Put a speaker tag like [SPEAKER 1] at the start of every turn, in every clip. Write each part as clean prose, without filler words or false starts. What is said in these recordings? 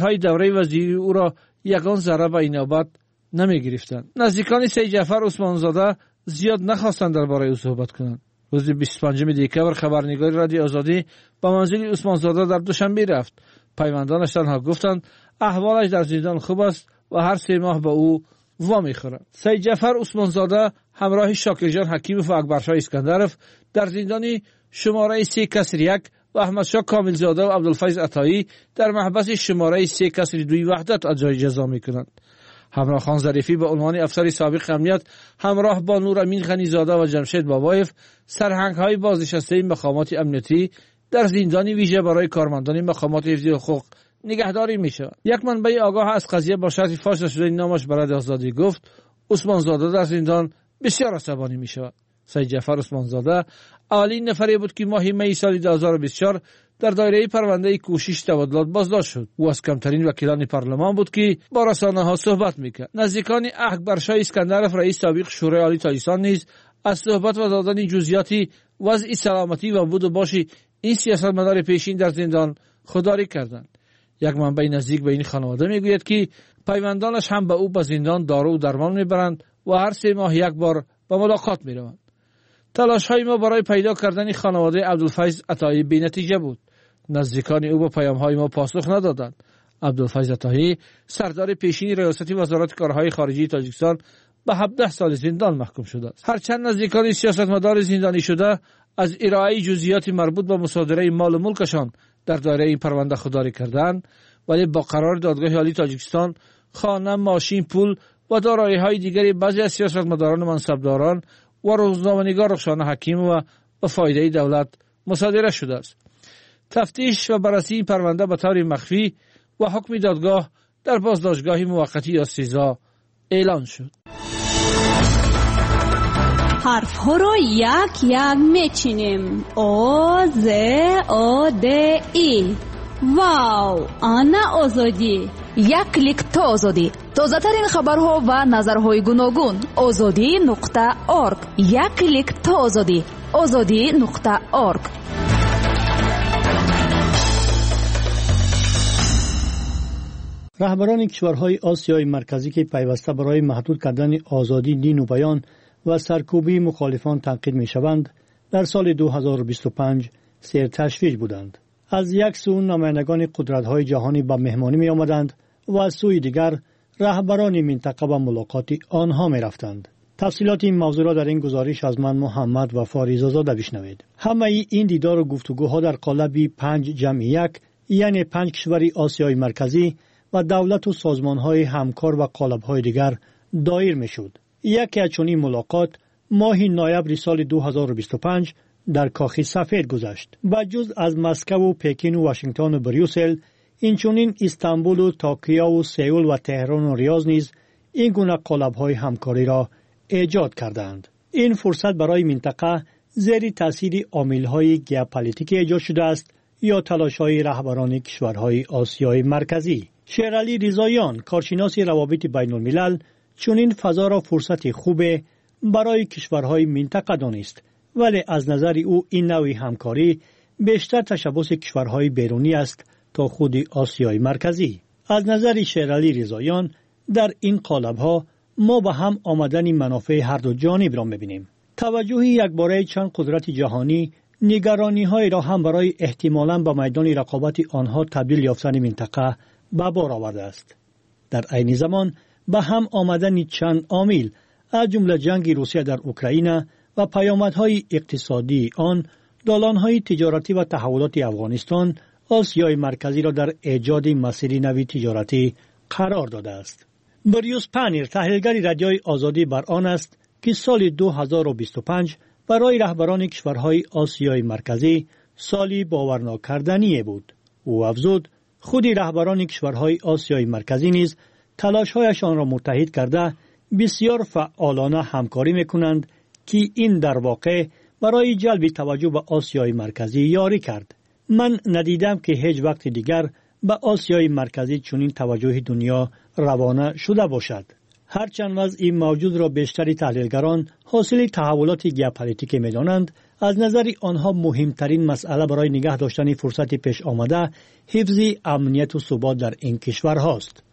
[SPEAKER 1] های دوره وزیری او را یگان ذره به اینابت نمی گرفتند. نزدیکان سید جعفر عثمانزاده زیاد نخواستند درباره او صحبت کنند. روز 25 دکتر خبرنگار رادیو آزادی به منزل عثمانزاده در دوشنبه رفت. پیوندانش تنها گفتند احوالش در زندان خوب است و هر 3 ماه به او وامی خورد. سید جعفر عثمانزاده همراه شاکرجان حکیموف و اکبرشاه اسکندرف در زندان شماره 3/1 و احمدشاه کاملزاده و عبدالفیض عطایی در محبس شماره 3/2 وحدت اجرای جزا می‌کنند. همراه خان ظریفی به عنوان افسر سابق امنیت همراه با نورامین غنیزاده و جمشید بابایف سرهنگ‌های بازنشسته مقامات امنیتی در زندان ویژه برای کارمندان مقامات حفظی حقوق نگهداری می‌شود. یک منبع آگاه از قضیه با شرط فاش نشده نامش برای آزادی گفت عثمانزاده در زندان بسیار عصبانی می‌شود. سید جعفر عثمانزاده اولین نفری بود که ماه می سال 2024 در دایره پرونده کوشش تبادلات بازداشت شد. او از کمترین وکیلان پارلمان بود که با رسانه‌ها صحبت می‌کرد. نزدیکان اکبرشاه اسکندرف رئیس سابق شورای عالی تاجیکستان نیز از صحبت و دادن جزئیات وضع سلامتی و بود و باش این سیاستمدار پیشین در زندان خودداری کردند. یک منبع نزدیک به این خانواده میگوید که پیوندانش هم به او به زندان دارو و درمان میبرند و هر 3 ماه یک بار به ملاقات میروند. تلاش‌های ما برای پیدا کردن خانواده عبدالفیض عطایی بی‌نتیجه بود. نزدیکان او با پیام‌های ما پاسخ ندادند. عبدالفیض عطایی سردار پیشین ریاست وزارت کارهای خارجی تاجیکستان به 17 سال زندان محکوم شده است. هرچند نزدیکان سیاستمدار زندانی شده از ارائه جزئیات مربوط به مصادره مال و ملکشان در دایره این پرونده خودداری کردند، ولی با قرار دادگاه عالی تاجیکستان خانه، ماشین، پول و دارایی‌های دیگری بعضی از سیاستمداران و منصبداران و روزنامه‌نگار رخشانه حکیم و به فایده دولت مصادره شده است. تفتیش و بررسی این پرونده به طور مخفی و حکم دادگاه در بازداشتگاه موقتی یا سزا اعلان شد.
[SPEAKER 2] حرف ها را یک یک میچینیم. آ ز آ د ای. واو، آنا آزادی.
[SPEAKER 3] یک کلیک تا آزادی. تازه ترین خبرها و نظرهای گوناگون. azadi.org. یک کلیک تا آزادی. azadi.org.
[SPEAKER 4] رهبران کشورهای آسیای مرکزی که پیوسته برای محدود کردن آزادی دین و بیان و سرکوبی مخالفان تنقید می‌شوند، در سال 2025 سیر تشویش بودند. از یک سو نمایندگان قدرت‌های جهانی به مهمانی می‌آمدند و از سوی دیگر رهبران منطقه به ملاقات آنها می‌رفتند. تفصیلات این موضوع را در این گزارش از من محمد و فاریزاده بشنوید. همه این دیدار و گفتگوها در قالب 5+1 یعنی 5 کشور آسیای مرکزی و دولت و سازمان‌های همکار و قالب‌های دیگر دایر می‌شد. یکی از چنین ملاقات ماه نوامبر سال 2025 در کاخ سفید گذشت. با جز از مسکو و پکین و واشنگتن و بریوسل، اینچنین استانبول و توکیو و سئول و تهران و ریاض نیز این گونه قالب‌های همکاری را ایجاد کردند. این فرصت برای منطقه زیر تاثیر عامل‌های ژئوپلیتیکی ایجاد شده است یا تلاش‌های رهبران کشورهای آسیای مرکزی. شیرعلی رضاییان، کارشناس روابط بین‌الملل، چنین فضا را فرصت خوب برای کشورهای منطقه دانست، ولی از نظر او این نوع همکاری بیشتر تشبث کشورهای بیرونی است تا خود آسیای مرکزی. از نظر شیرعلی رضاییان در این قالب‌ها ما به هم آمدن منافع هر دو جانب را می‌بینیم. توجه یکباره چند قدرت جهانی نگرانی‌های را هم برای احتمالاً به میدان رقابت آنها تبدیل یافتن منطقه به بار آورده است. در عین زمان به هم آمدن چند عامل از جمله جنگ روسیه در اوکراین و پیامدهای اقتصادی آن، دالان‌های تجارتی و تحولات افغانستان آسیای مرکزی را در ایجاد مسیر نوی تجارتی قرار داده است. بریوس پانیر، تحلیلگر رادیوی آزادی، بر آن است که سال 2025 برای رهبران کشورهای آسیای مرکزی سالی باورناکردنی بود. او افزود خود رهبران کشورهای آسیای مرکزی نیز تلاش‌هایشان را متحد کرده بسیار فعالانه همکاری می‌کنند که این در واقع برای جلب توجه به آسیای مرکزی یاری کرد. من ندیدم که هیچ وقت دیگر به آسیای مرکزی چنین توجه دنیا روانه شده باشد. هرچند وضع موجود را بیشتری تحلیلگران حاصل تحولات ژئوپلیتیکی می‌دانند، از نظر آنها مهمترین مسئله برای نگه داشتن فرصت پیش آمده حفظ امنیت و ثبات در این کشور هاست.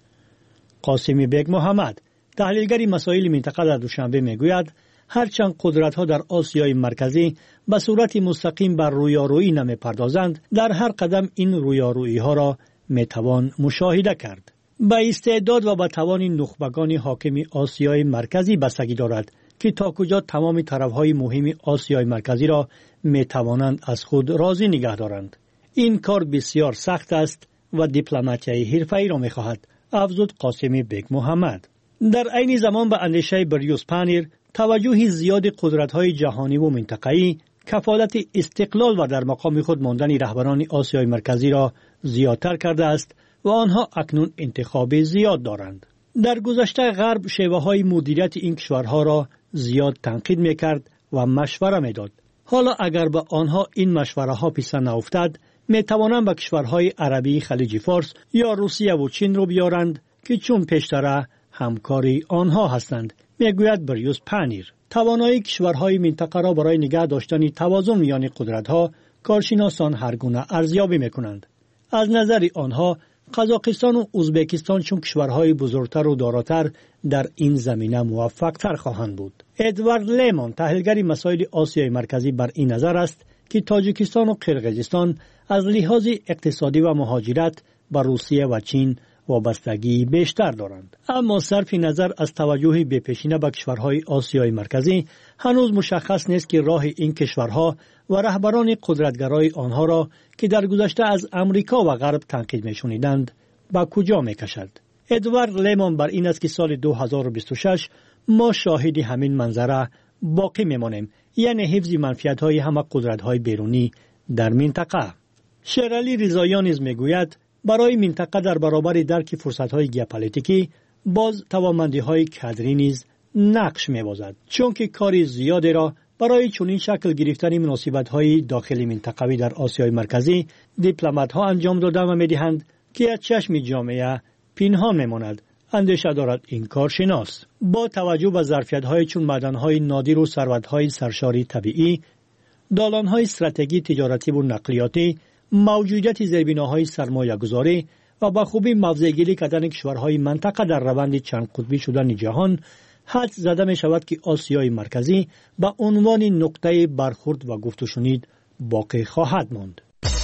[SPEAKER 4] قاسمی بیگ محمد، تحلیلگر مسائل منطقه در دوشنبه میگوید هرچند قدرت‌ها در آسیای مرکزی به صورت مستقیم بر رویارویی نمی‌پردازند، در هر قدم این رویارویی‌ها را می‌توان مشاهده کرد. به استعداد و به توان نخبگان حاکم آسیای مرکزی بستگی دارد که تا کجا تمام طرف‌های مهم آسیای مرکزی را می‌توانند از خود راضی نگه دارند. این کار بسیار سخت است و دیپلماتیای حرفه‌ای را می‌خواهد، افزود قاسمی بیگ محمد. در عین زمان به اندیشه بریوس پانیر توجه زیاد قدرت‌های جهانی و منطقه‌ای کفالت استقلال و در مقام خود ماندن رهبران آسیای مرکزی را زیادتر کرده است و آنها اکنون انتخاب زیاد دارند. در گذشته غرب شیوه‌های مدیریت این کشورها را زیاد تنقید می‌کرد و مشوره می‌داد. حالا اگر به آنها این مشوره‌ها پیش نیفتد، می‌توانند به کشورهای عربی خلیج فارس یا روسیه و چین رو بیارند که چون پیشتر همکاری آنها هستند، میگوید بریوس پانیر. توانایی کشورهای منطقه را برای نگه داشتن توازن میان قدرت‌ها کارشناسان هر گونه ارزیابی می‌کنند. از نظر آنها قزاقستان و ازبکستان چون کشورهای بزرگتر و داراتر در این زمینه موفق‌تر خواهند بود. ادوارد لیمون، تحلیلگر مسائل آسیای مرکزی، بر این نظر است که تاجیکستان و قرقیزستان از لحاظ اقتصادی و مهاجرت به روسیه و چین وابستگی بیشتر دارند. اما صرف نظر از توجه بی‌پیشینه به کشورهای آسیای مرکزی، هنوز مشخص نیست که راه این کشورها و رهبران قدرتگرای آنها را که در گذشته از امریکا و غرب تنقید می‌شنیدند به کجا می‌کشد. ادوارد لیمون بر این است که سال 2026 ما شاهد همین منظره باقی می‌مانیم، یعنی حفظ منفعت‌های همه قدرت‌های بیرونی در منطقه. شیرعلی رضاییان نیز می‌گوید برای منطقه در برابر درک فرصت‌های ژئوپلیتیکی باز توانمندی‌های کادری نیز نقش می‌بازد، چون که کار زیادی را برای چنین شکل گرفتن مناسبت‌های داخلی منطقوی در آسیای مرکزی دیپلمات‌ها انجام دادند و می‌دهند که از چشم جامعه پنهان می‌ماند، اندیشه دارد این کارشناس. با توجه به ظرفیت‌های چون معدن‌های نادر و ثروت‌های سرشاری طبیعی، دالان‌های استراتژی تجارتی و نقلیاتی، موجودیت زیربناهای سرمایه‌گذاری و به خوبی موضع‌گیری کردن کشورهای منطقه در روند چند قطبی شدن جهان، حد زده می شود که آسیای مرکزی به عنوان نقطه برخورد و گفت و شنید باقی خواهد ماند.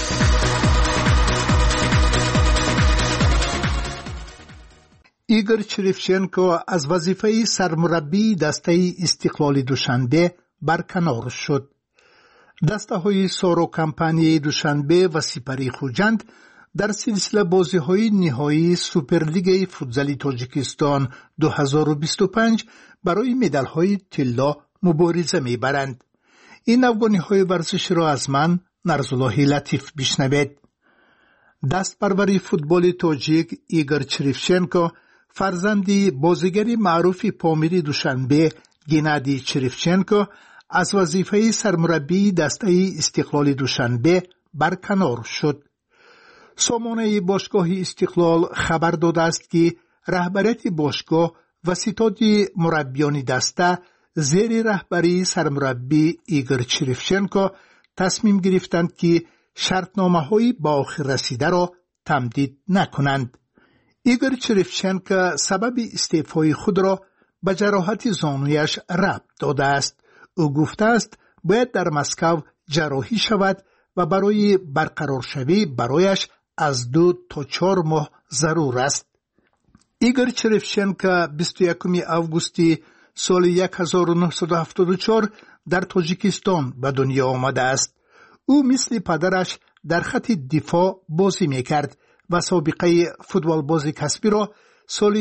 [SPEAKER 5] ایگور چریفچنکو از وظیفه سرمربی دسته استقلال دوشنبه برکنار شد. دسته های سارو کمپانی دوشنبه و سپری خوجند در سلسله بازی های نهایی سوپرلیگ فوتزال تاجیکستان 2025 برای مدال های طلا مبارزه می برند. این افغانی های ورزش را از من نرزالله لطیف بشنوید. دست پروری فوتبال تاجیک ایگور چریفچنکو فرزندی بازیگر معروف پامیری دوشنبه گنادی چریفچنکو از وظیفه سرمربی دسته استقلال دوشنبه برکنار شد. سامانه باشگاه استقلال خبر داده است که رهبریت باشگاه و ستاد مربیان دسته زیر رهبری سرمربی ایگور چریفچنکو تصمیم گرفتند که شرطنامه‌های به آخر رسیده را تمدید نکنند. ایگور چریفچنکو سبب استعفای خود را به جراحت زانویش ربط داده است. او گفته است باید در مسکو جراحی شود و برای برقرار شوی برایش از 2 تا 4 ماه ضرور است. ایگور چریفچنکو 21 آگوست سال 1974 در تاجیکستان به دنیا آمده است. او مثل پدرش در خط دفاع بازی میکرد و سابقه فوتبال بازی کسبی را سال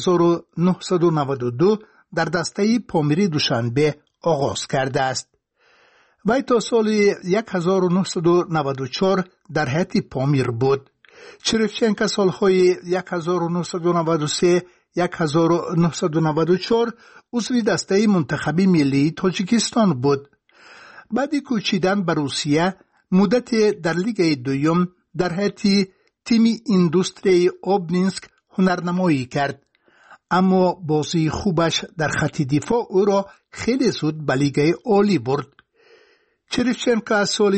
[SPEAKER 5] 1992 در دسته پامیری دوشنبه آغاز کرده است. وی تا سال 1994 در هیئت پامیر بود. چریفچنکو سالهای 1993 1994 عضو دسته منتخب ملی تاجیکستان بود. بعد کوچیدن به روسیه مدت در لیگ دوم در هیئت تیم ایندوستری اوبنینسک هنرنمایی کرد. اما بازی خوبش در خط دفاع او را خیلی زود به لیگ عالی برد. چریفچنکو از سال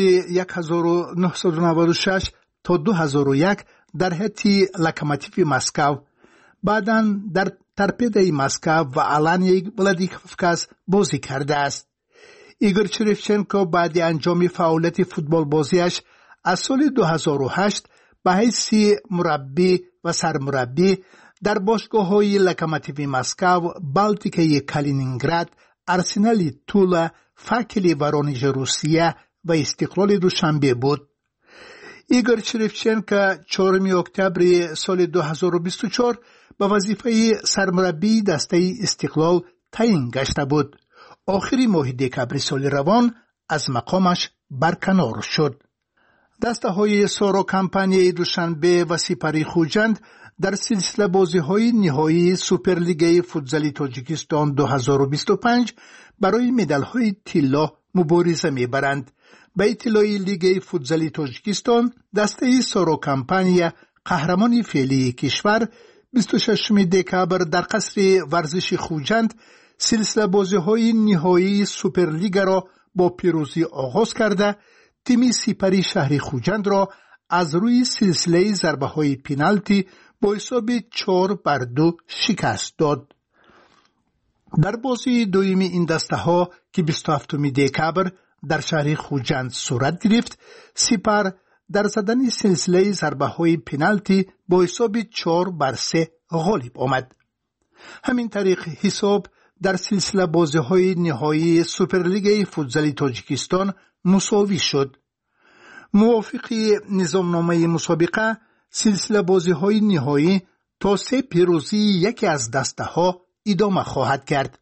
[SPEAKER 5] 1996 تا 2001 در هیئت لوکوموتیو مسکو، بعداً در تورپیدوی مسکو و آلانیا ولادیکوفکاس بازی کرده است. ایگور چریفچنکو بعد انجام فعالیت فوتبال بازیش از سال 2008 به حیث مربی و سرمربی در باشگاه‌های لوکوموتیو مسکو، بالتیکای کالینینگراد، آرسنال تولا، فاکل وارونژ روسیه و استقلال دوشنبه بود. ایگور چریفچنکو 4 اکتبر سال 2024 به وظیفه سرمربی دسته استقلال تعیین گشته بود. آخر ماه دکبر سال روان از مقامش برکنار شد. دسته های سارو کمپانی دوشنبه و سپری خوجند در سلسله بازی های نهایی سوپرلیگ فوتزال تاجیکستان 2025 برای مدال های طلا مبارزه میبرند. به اطلاع لیگ فوتزال تاجیکستان، دسته سارو کمپانی قهرمان فعلی کشور 26 دکبر در قصر ورزش خوجند سلسله بازی های نهایی سوپرلیگ را با پیروزی آغاز کرده، تیم سپری شهر خوجند را از روی سلسله ضربه های پنالتی با حساب 4-2 شکست داد. در بازی دوم این دسته ها که 27 دکبر در شهر خوجند صورت گرفت، سپر در زدن سلسله ضربه های پنالتی با حساب 4-3 غالب آمد. همین طریق حساب در سلسله بازی های نهایی سوپرلیگ فوتزال تاجیکستان مساوی شد. موافق نظامنامه مسابقه، سلسله بازی های نهایی تا 3 پیروزی یکی از دسته ها ادامه خواهد کرد.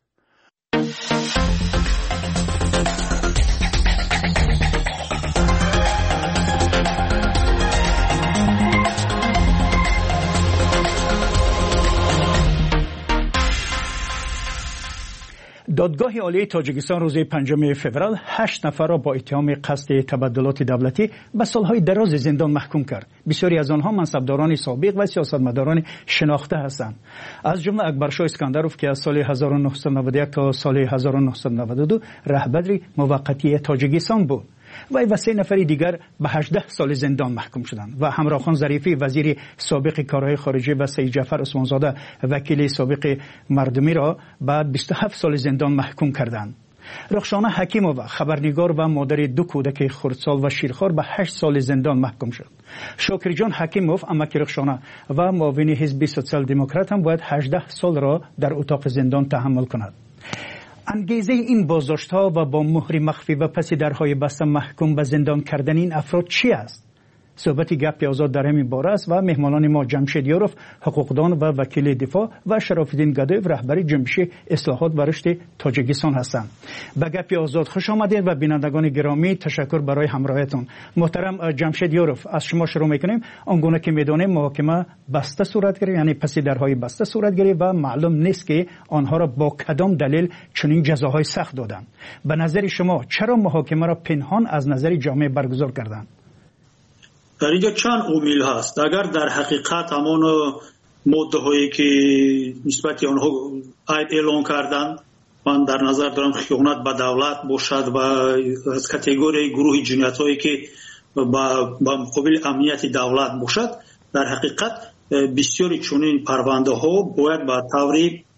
[SPEAKER 6] دادگاه عالی تاجیکستان روز 5 فوریه 8 نفر را با اتهام قصد تبدلات دولتی به سالهای دراز زندان محکوم کرد. بسیاری از آنها منصبداران سابق و سیاستمداران شناخته هستند. از جمله اکبرشاه اسکندروف که از سال 1991 تا سال 1992 رهبر موقتی تاجیکستان بود. و 3 نفر دیگر به 18 سال زندان محکوم شدند و همراهخان ظریفی وزیر سابق کارهای خارجه و سید جعفر عثمانزاده وکیل سابق مردمی را بعد 27 سال زندان محکوم کردند. رخشانه حکیمووا خبرنگار و مادر 2 کودک خردسال و شیرخوار به 8 سال زندان محکوم شد. شاکرجان حکیموف امک رخشانه و معاون حزب سوسیال دموکرات هم باید 18 سال را در اتاق زندان تحمل کند. انگیزه این بازداشت‌ها و با مهر مخفی و پس درهای بسته محکوم به زندان کردن این افراد چی است؟ صحبت گپ آزاد در همین باره است و مهمانان ما جمشید یاروف حقوقدان و وکیل دفاع و شراف‌الدین گدایف رهبر جنبش اصلاحات و رشد تاجیکستان هستند. به گپ آزاد خوش آمدید و بینندگان گرامی تشکر برای همراهیتون. محترم جمشید یاروف، از شما شروع می‌کنیم. آنگونه که می‌دانیم محاکمه بسته صورت گرفت، یعنی پس درهای بسته صورت گرفت و معلوم نیست که آنها را با کدام دلیل چنین جزاهای سخت دادند. به نظر شما چرا محاکمه را پنهان از نظر جامعه برگزار کردند؟
[SPEAKER 7] در اینجا چند عامل هست. اگر در حقیقت همان ماده هایی که نسبت آنها عیب اعلان کردند، من در نظر دارم خیانت به دولت باشد و از کاتگوری گروه جنایت هایی که با مقابل امنیت دولت باشد، در حقیقت بسیاری چنین پرونده ها باید به طور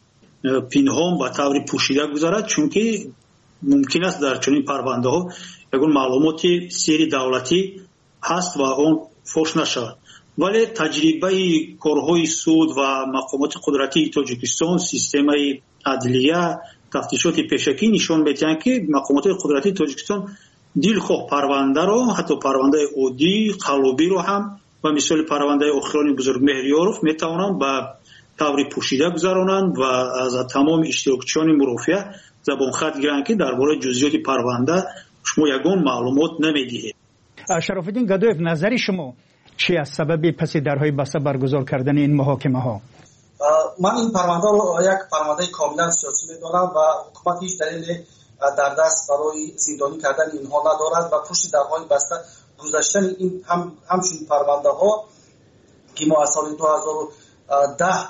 [SPEAKER 7] پنهان و طور پوشیده گذارد، چون که ممکن است در چنین پرونده ها یگان معلومات سری دولتی هست و اون فوش نشود. ولی تجربه کارهای سود و مقامات قدرتی تاجیکستان، سیستم عدلیه، تفتیشات پیشکی نشان می‌دهند که مقامات قدرتی تاجیکستان دلخواه پرونده را، حتی پرونده عادی قلبی را هم و مثال پرونده اخران بزرگ مهریاروف میتوانند به طور پوشیده گذرانند و از تمام اشتراکچیان مرافعه زبان خط گیرند که درباره جزئیات پرونده شما یگان معلومات نمیدهید.
[SPEAKER 6] شراف‌الدین گدایف، نظر شما چی از سبب پس درهای بسته برگزار کردن این محاکمه ها؟
[SPEAKER 8] من این پرونده رو یک پرونده کاملا سیاسی می‌دانم و حکومت هیچ دلیل در دست برای زندانی کردن اینها ندارد و پشت درهای بسته گذاشتن این همچنین پرونده ها که ما از سال 2010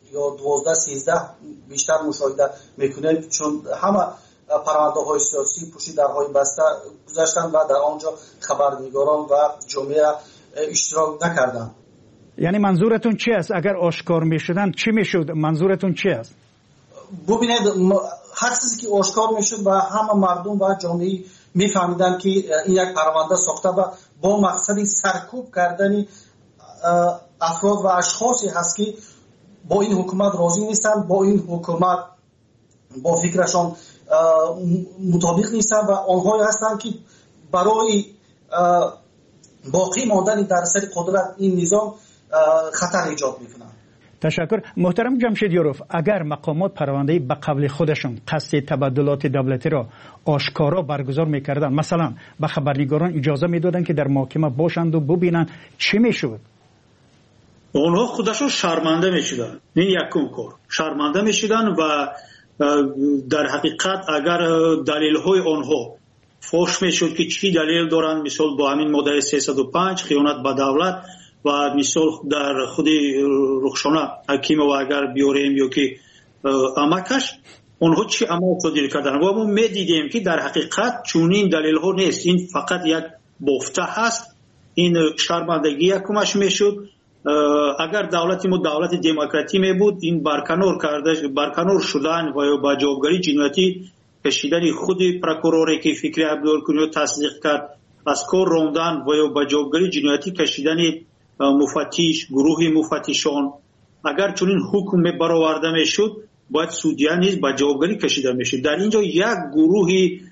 [SPEAKER 8] یا 12 13 بیشتر مشاهده میکنیم، چون همه پرونده های سیاسی پشت درهای بسته گذاشتن و در آنجا خبرنگاران و جامعه اشتراک نکردند.
[SPEAKER 6] یعنی منظورتون چی است؟ اگر آشکار میشدن چی میشد؟ منظورتون چی است؟
[SPEAKER 8] ببینید هر چیزی که آشکار میشد و همه مردم و جامعه میفهمیدن که این یک پرونده ساخته و با مقصد سرکوب کردن افراد و اشخاصی هست که با این حکومت راضی نیستن، با این حکومت با فکرشان مطابق نیستن و آنهایی هستند که برای باقی ماندن در سر قدرت این نظام خطر ایجاد میکنند.
[SPEAKER 6] تشکر. محترم جمشید یوروف، اگر مقامات پرونده به قبل خودشون قصد تبادلات دولتی را آشکارا برگزار میکردن، مثلا به خبرنگاران اجازه میدادن که در محکمه باشند و ببینن، چی میشد؟
[SPEAKER 7] اونها خودشون شرمنده میشدن. این یکم کار شرمنده میشدن و در حقیقت اگر دلیل های آنها فوش میشد که چی دلیل دارن، مثال با همین ماده 305 خیانت به دولت و مثال در خود رخشانه حکیم و اگر بیاریم یا که امکش اونها چی عمل صادر کردن و ما میدیدیم که در حقیقت چونین دلیل ها نیست، این فقط یک بافته هست. این شرمندگی یکمش میشد. اگر دولت ما دولت دموکراتی می بود، این برکنار شدن و یا با جوابگری جنایتی کشیدن خود پروکوروری که فکری عبدالکنی تصدیق کرد، از کار راندن و یا با جوابگری جنایتی کشیدن مفتش، گروه مفتشان، اگر چنین حکم برآورده میشد باید سودیا نیز با جوابگری کشیده میشد. در اینجا یک گروه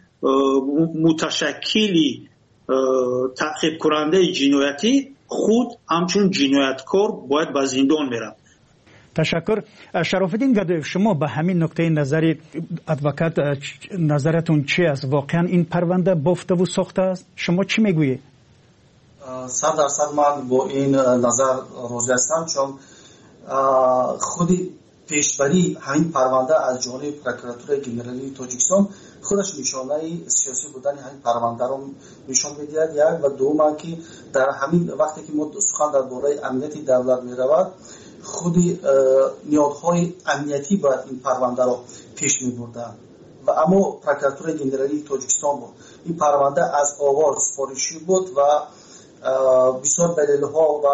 [SPEAKER 7] متشکلی تعقیب کننده جنایتی خود همچون جنایتکار باید به زندان میرن.
[SPEAKER 6] تشکر. شرافالدین گدایف، شما به همین نکته نظر ادوکات نظرتون چی است؟ واقعا این پرونده بافته و ساخته است؟ شما چی میگویید؟
[SPEAKER 8] 100% من با این نظر راضی هستم، چون خودی پیشبری همین پرونده از جانب پروکراتور گنرالی تاجیکستان خودش نشانه سیاسی بودن همین پرونده رو نشان میدهد. یک و دوم که در همین وقتی که ما سخن درباره امنیت دولت میرود، خودی نیازهای امنیتی باید این پرونده رو پیش میبردن و اما پروکراتور گنرالی تاجیکستان بود. این پرونده از آغاز سفارشی بود و بسیار دلیل‌ها و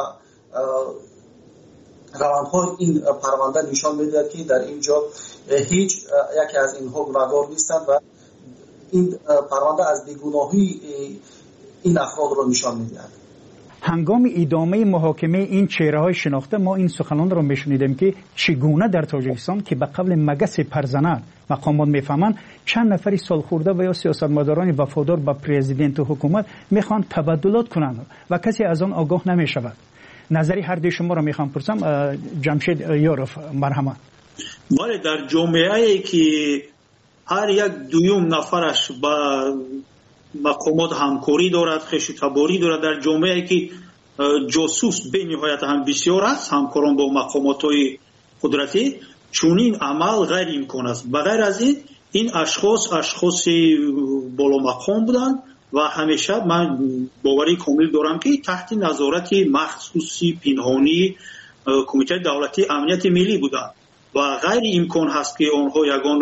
[SPEAKER 8] روندهای این پرونده نشان میدهد که در اینجا هیچ یکی از اینها گناهکار نیستند و این پرونده از بیگناهی این افراد را نشان میدهد.
[SPEAKER 6] هنگام ادامه محاکمه این چهره‌های شناخته ما این سخنان را میشنیدیم که چگونه در تاجیکستان که به قبل مگس پرزنه مقامات میفهمند چند نفری سالخورده و یا سیاستمداران وفادار به پرزیدنت و حکومت میخوان تبادلات کنند و کسی از آن آگاه نمیشود. نظری هر دوی شما را میخوام پرسم. جمشید یوروف، مرحمت.
[SPEAKER 7] بله، در جامعه‌ای که هر یک دویم نفرش با مقامات همکاری دارد، خوش‌تباری دارد، در جامعه‌ای که جاسوس به نهایت هم بسیار است، همکاران با مقامات‌های قدرتی، چونین عمل غیر امکان است. بغیر از این اشخاص بالا مقام بودند و همیشه من باوری کامل دارم که تحت نظارت مخصوصی پنهانی کمیته دولتی امنیت ملی بودند و غیر امکان هست که آنها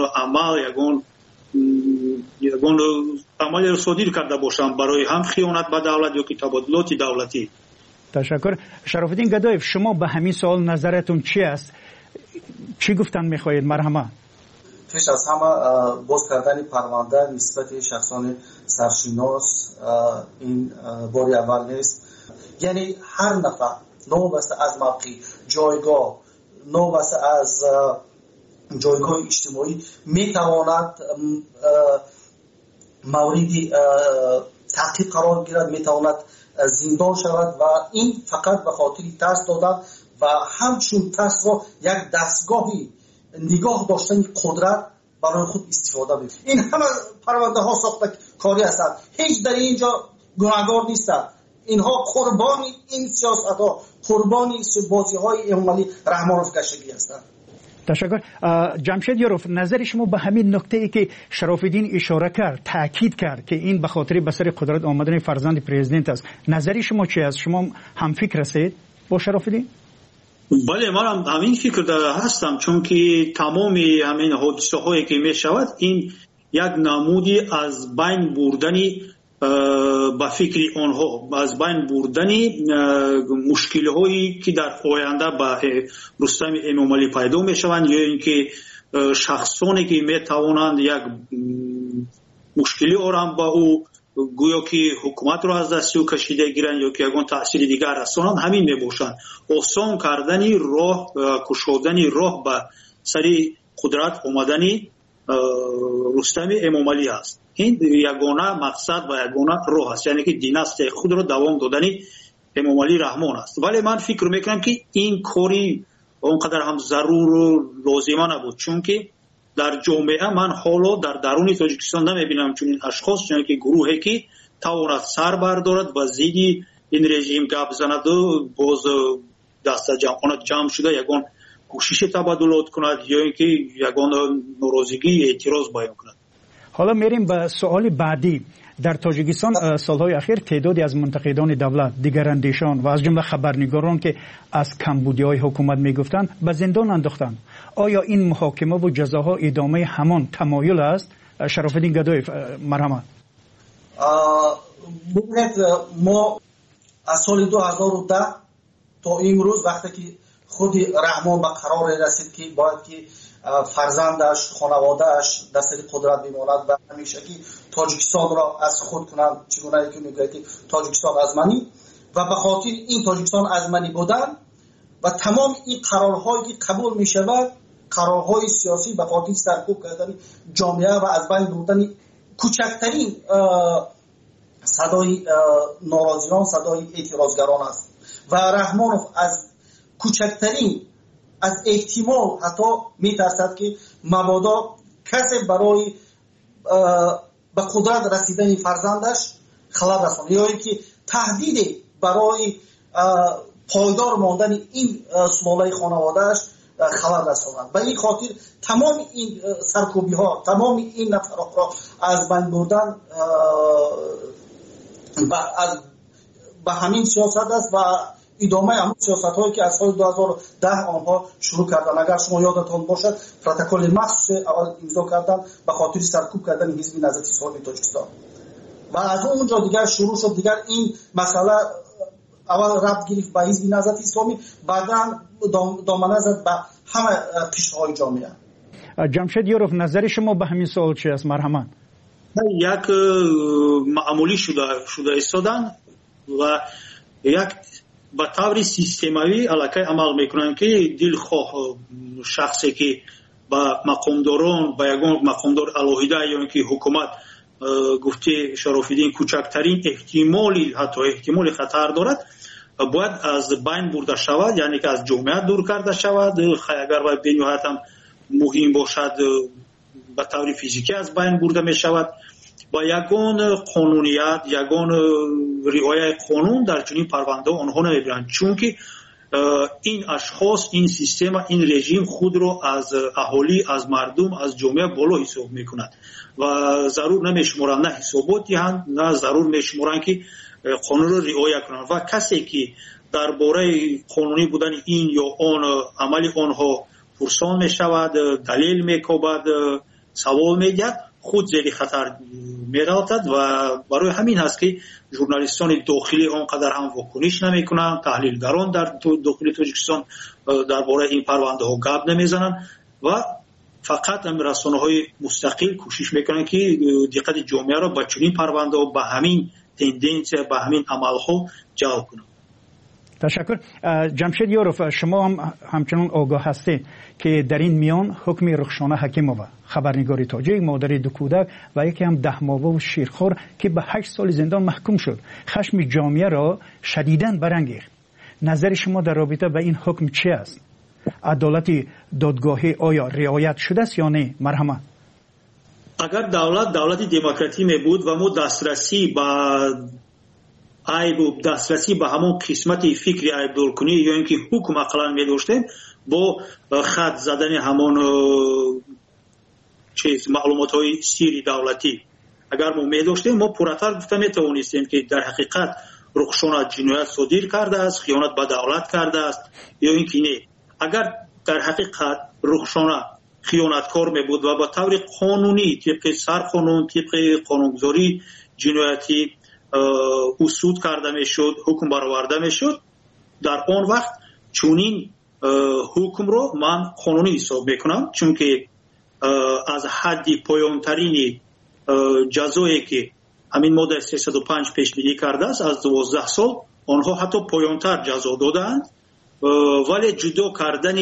[SPEAKER 7] یگان عمل را صادر کرده باشند برای هم خیانت به دولت یا که تبادلات دولتی.
[SPEAKER 6] تشکر. شرافالدین گدایف، شما به همین سوال نظرتون چی است؟ چی گفتن میخواهید؟ مرحمت.
[SPEAKER 8] پیش از همه باز کردن پرونده نسبت شخصان سرشناس این باری اول نیست. یعنی هر نفر نوبسته از موقع جایگاه، نوبسته از جایگاه اجتماعی میتواند موردی تعقیب قرار گیرد، میتواند زندان شود و این فقط به خاطر ترس دادن و همچون ترس را یک دستگاهی نگاه داشتن قدرت برای خود استفاده بید. این همه پرونده ها ساخته کاری هستند، هیچ در اینجا گناهکار نیستند. اینها قربانی این سیاست ها، قربانی بازی های عملی رحمانوف کشگی هستند.
[SPEAKER 6] تشکر. جمشید یوروف، نظر شما به همین نکته ای که شرافالدین اشاره کرد، تاکید کرد که این به خاطر به سر قدرت آمدن فرزند پرزیدنت است، نظر شما چی است؟ شما هم فکر هستید با شرافالدین؟
[SPEAKER 7] بله من هم همین فکر داره هستم، چون که تمام همین حادثه هایی که می شود این یک نمودی از بین بردنی با فکر آنها، از بین بردنی مشکل هایی که در آینده با رستم امامعلی پیدا می شوند، یا اینکه شخصانی که می توانند یک مشکلی آرام با او گویا که حکومت را از دست او کشیده گیرند یا که یگان تأثیر دیگر رسانند، همین می باشند. آسان کردنی راه، کشودنی راه به سری قدرت آمدنی رستم امامعلی است. این یگانه مقصد و یگانه راه است، یعنی که دیناستی خود را دوام دادنی امامعلی رحمان است. ولی من فکر میکنم که این کاری اونقدر هم ضرور و لازمه نبود، چون که در جامعه من حالا در درون تاجیکستان نمیبینم چون این اشخاص، چون که گروهی که تواند سر بردارد و زیدی این رژیم گپ زند و باز دست جمع شده یگان کوشش تبادلات کند یا اینکه یگان ناراضگی اعتراض بیان کند.
[SPEAKER 6] حالا میریم به سوال بعدی. در تاجیکستان سالهای اخیر تعدادی از منتقدان دولت، دیگراندیشان و از جمله خبرنگاران که از کمبودی‌های حکومت میگفتند به زندان انداختند. آیا این محاکمه و جزاها ادامه همان تمایل است؟ شرافالدین گدایی مرحمت.
[SPEAKER 8] ما از سال 2010 تا امروز وقتی که خود رحمان به قرار رسید که باید که فرزندش، خانوادهش در سر قدرت بماند و همیشه که تاجیکستان را از خود کنند، چگونه که میگه که تاجیکستان از منی، و به خاطر این تاجیکستان از منی بودن و تمام این قرارهایی که قبول می شود، قرارهای سیاسی به خاطر سرکوب کردن جامعه و از بین بردن کوچکترین صدای ناراضیان، صدای اعتراضگران است. و رحمانوف از کوچکترین از احتمال حتی میترسد که مبادا کسی برای به قدرت رسیدن فرزندش خلل رساند یا اینکه تهدید برای پایدار ماندن این سلاله خانوادهش خلل رساند. و این خاطر تمام این سرکوبی ها، تمام این نفرات را از بین بردن به همین سیاست است و ادامه همون سیاست هایی که از سال 2010 آنها شروع کردن. اگر شما یادتان باشد پروتکل مخصوص اول امضا کردن به خاطر سرکوب کردن حزب نهضت اسلامی تاجیکستان و از اونجا دیگر شروع شد. دیگر این مسئله اول ربط گرفت به حزب نهضت اسلامی، بعدا دامنه زد به همه قشرهای جامعه.
[SPEAKER 6] جمشید یوروف، نظر شما به همین سوال چی است؟ مرحمت.
[SPEAKER 7] یک معمولی شده ایستادن و یک به طور سیستمایی علاقه عمل میکنن که دلخواه شخصی که با مقامداران، با یگان مقامدار الهیده یا اینکه حکومت گفته شرافالدین کوچکترین احتمالی، حتی احتمال خطر دارد، باید از بین برده شود، یعنی که از جامعه دور کرده شود. اگر باید بنیهایت هم مهم باشد به طور فیزیکی از بین برده می شود. با یگان قانونیت، یگان رعایت قانون در چنین پرونده آنها نمیبرند، چون که این اشخاص، این سیستم، این رژیم خود را از اهالی، از مردم، از جامعه بالا حساب میکند و ضرور نمیشمارند نه حسابات دهند، نه ضرور میشمارند که قانون را رعایت کنند. و کسی که درباره قانونی بودن این یا آن عمل آنها پرسان میشود، دلیل میکوبد، سوال میگرد، خود زیر خطر میرفتد و برای همین هست که ژورنالیستان داخلی آنقدر هم واکنش نمیکنند، تحلیلگران در داخل تاجیکستان درباره این پرونده ها گپ نمیزنند و فقط رسانه‌های مستقل کوشش میکنند که دقت جامعه را به چنین پرونده ها، به همین تندنس، به همین عمل ها جلب کنند.
[SPEAKER 6] تشکر. جمشید یوروف، شما هم همچنان آگاه هستید که در این میان حکم رخشانه حکیمووا، خبرنگار تاجیک، مادر دو کودک و یکی هم 10 ماهه و شیرخوار که به 8 سال زندان محکوم شد، خشم جامعه را شدیداً برانگیخت. نظر شما در رابطه با این حکم چی است؟ عدالت دادگاهی آیا رعایت شده است یا نه؟ مرحمت.
[SPEAKER 7] اگر دولت دموکراتی می بود و ما دسترسی به همون قسمت فکری عیب دورکنی یا اینکه حکم اقلا می داشتیم، با خط زدن همون معلومات های سیری دولتی اگر ما می داشتیم، ما پراتر گفته می توانستیم که در حقیقت رخشان جنایت صادر کرده است، خیانت به دولت کرده است یا اینکه نه. اگر در حقیقت رخشان خیانتکار می بود و با طور قانونی طبق سرقانون طبق قانونگذاری جنایتی او سود کرده می شد، حکم برآورده می شد، در آن وقت چونین حکم رو من قانونی حساب میکنم، چون که از حد پایانترین جزایی که همین ماده 305 پیشبینی کرده است از 12 سال، آنها حتی پایانتر جزا دادند، ولی جدا کردن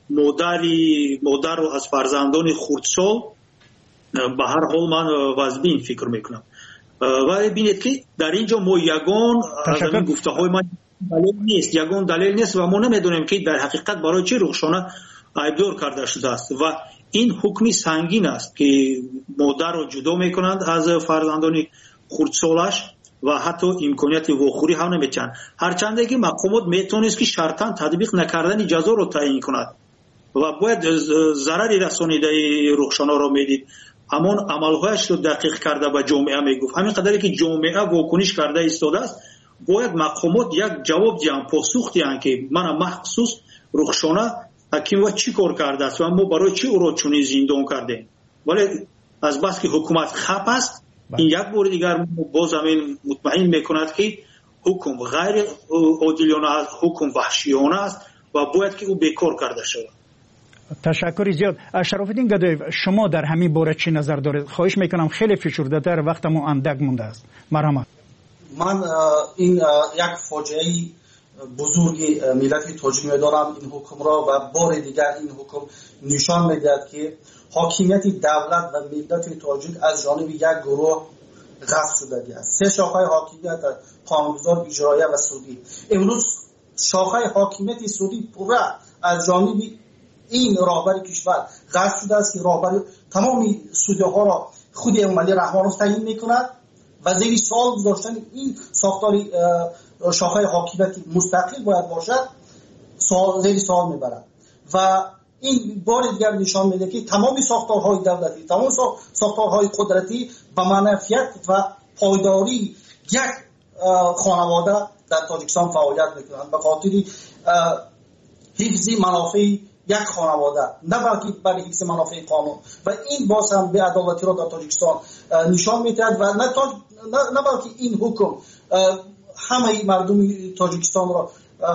[SPEAKER 7] مادر رو از فرزندان خردسال به هر حال من واجبین فکر میکنم. ولی بینید که در اینجا ما یگان از این گفته های من یگان دلیل نیست و ما نمیدونیم که در حقیقت برای چه رخشانه عیبدار کرده شده است و این حکمی سنگین است که مادر رو جدا میکنند از فرزندان خردسالش و حتی امکانیت واخوری هم نمیتن، هرچند که مقامات میتونست که شرطاً تطبیق نکردن جزا رو تعیین کند و باید ضرری رسانیده رخشانه رو میدید، همون عملهایش رو دقیق کرده به جامعه میگفت. همین قدری که جامعه واکنش کرده ایستاده است، باید مقامات یک جواب دیان، پاسخ دیان که من مخصوص رخشانه حکیم و چی کار کرده است و ما برای چی او را چنین زندان کرده. ولی از بس که حکومت خپ است، این یک بار دیگر باز همین مطمئن میکند که حکم غیر عادلانه است، حکم وحشیانه است و باید که او بیکار کرده شود.
[SPEAKER 6] تشکر زیاد. شراف‌الدین گدایف، شما در همین باره چی نظر دارید؟ خواهش میکنم خیلی فشرده تر، وقتمون اندک مونده است. مرحمت.
[SPEAKER 8] من این یک فاجعه بزرگی ملت تاجیک میدارم این حکم را و بار دیگر این حکم نشان میدهد که حاکمیت دولت و ملت تاجیک از جانب یک گروه غصب شده است. سه شاخه حاکمیت قانونگذار، اجرایی و سودی. امروز شاخه حاکمیت سودی پورا از جانب این راهبر کشور غصب شده است که راهبر تمام سودی ها را خود امامعلی رحمانوف تعیین میکند و زیر سوال گذاشتن این ساختار شاخه حاکمیت مستقل باید باشد زیر سوال میبرد و این بار دیگر نشان میده که تمام ساختارهای دولتی، تمام ساختارهای قدرتی به منفعت و پایداری یک خانواده در تاجیکستان فعالیت میکنند به خاطر حفظ منافع یک خانواده، نه بلکه برای حفظ منافع قانون و این باز هم به عدالتی را در تاجیکستان نشان میدهد و نه بلکه این حکم همه مردم تاجیکستان را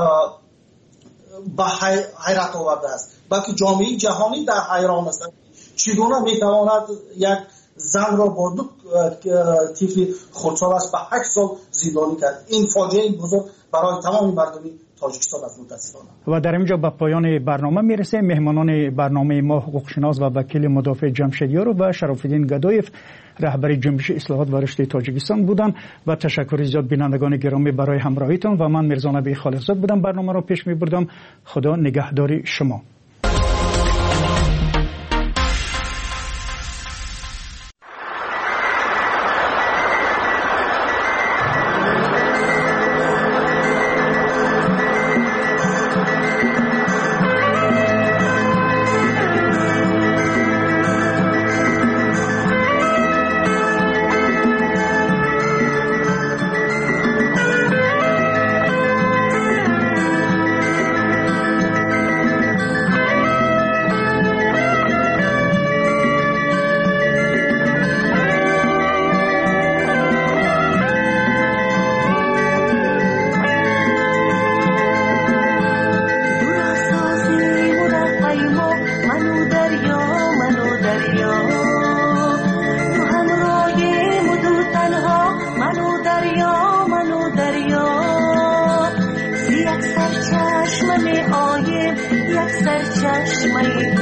[SPEAKER 8] به حیرت آورده است، بلکه جامعه جهانی در حیران است چگونه میتواند یک زن را با دو طفل خردسال است به 8 سال زندانی کرد. این فاجعه بزرگ برای تمام مردم تاجیکستان است متاسفانه. و
[SPEAKER 6] در اینجا به پایان برنامه میرسه. مهمانان برنامه ما حقوقشناس و وکیل مدافع جمشیدیارو و شراف‌الدین گدایف رهبر جنبش اصلاحات و رشد تاجیکستان بودند و تشکر زیاد بینندگان گرامی برای همراهیتان و من میرزا نبی خالقزاد بودم برنامه را پیش میبردم. خدا نگهدار شما.
[SPEAKER 9] یک سرچشمه